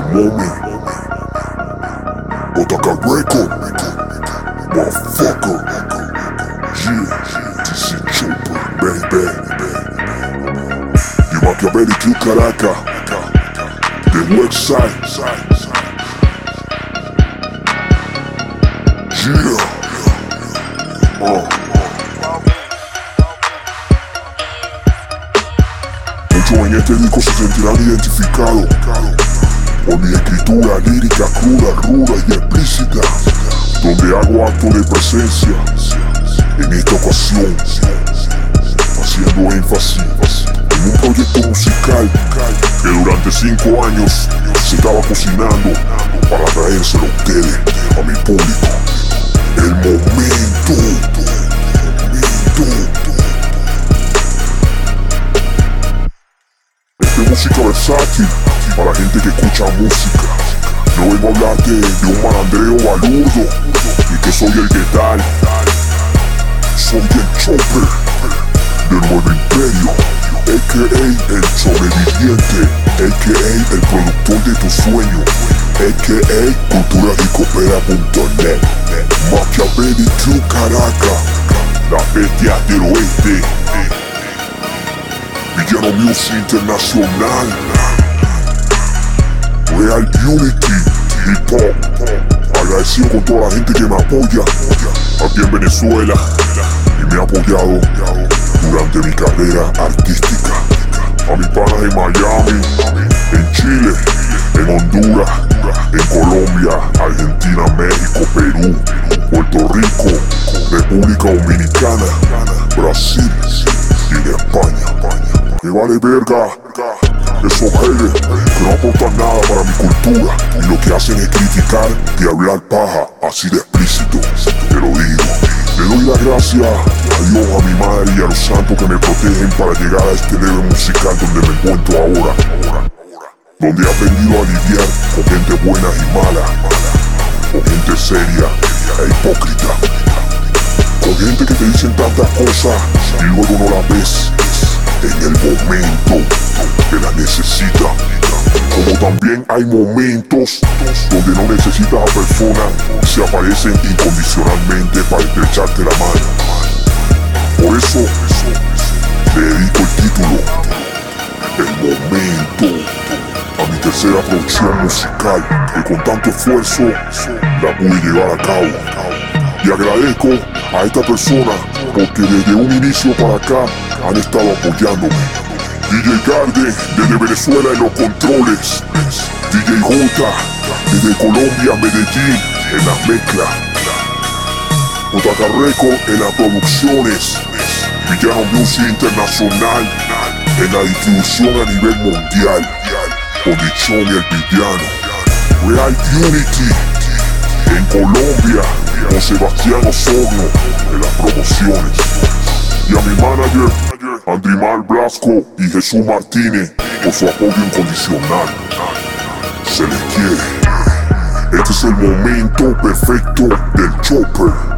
moment. Otaka record, motherfucker. Yeah, this is Chopper, baby. The Machiavelli Caracas, the West Side. Yeah. Muchos en este disco se sentirán identificados por mi escritura lírica cruda, ruda y explícita, donde hago acto de presencia en esta ocasión, haciendo énfasis en un proyecto musical que durante 5 años se estaba cocinando para traérselo a ustedes, a mi público. El momento. Esta es música versátil para gente que escucha música. No vengo a hablarte de un malandreo balurdo y que soy el que tal. Soy el Chopper del nuevo imperio, a.k.a. el sobreviviente, a.k.a. el productor de tu sueño, a.k.a. culturaricopera.net. Machiavelli Caracas, la bestia del oeste. Villano Music Internacional, Real Unity Hip Hop. Agradecido con toda la gente que me apoya aquí en Venezuela y me ha apoyado durante mi carrera artística. A mis panas en Miami, en Chile, en Honduras, en Colombia, Argentina, México, Perú, Puerto Rico, República Dominicana, Brasil y en España. Me vale verga esos haters que no aportan nada para mi cultura y lo que hacen es criticar y hablar paja así de explícito. Te lo digo. Le doy las gracias a Dios, a mi madre y a los santos que me protegen para llegar a este level musical donde me encuentro ahora, donde he aprendido a lidiar con gente buena y mala, con gente seria e hipócrita, con gente que te dicen tantas cosas y luego no las ves en el momento que las necesitas. Como también hay momentos donde no necesitas a personas que se aparecen incondicionalmente para estrecharte la mano. Por eso le dedico el título, El Momento, a mi tercera producción musical que con tanto esfuerzo la pude llevar a cabo. Y agradezco a esta persona porque desde un inicio para acá han estado apoyándome. DJ Garde desde Venezuela en los controles, DJ J desde Colombia, Medellín en las mezclas, Otaka Record en las producciones, Villano Music Internacional en la distribución a nivel mundial, Condición y el Villano, Real Unity en Colombia, con Sebastián Osorno en las promociones, y a mi manager Andrimar Blasco y Jesús Martínez por su apoyo incondicional. Se les quiere. Este es el momento perfecto del Chopper.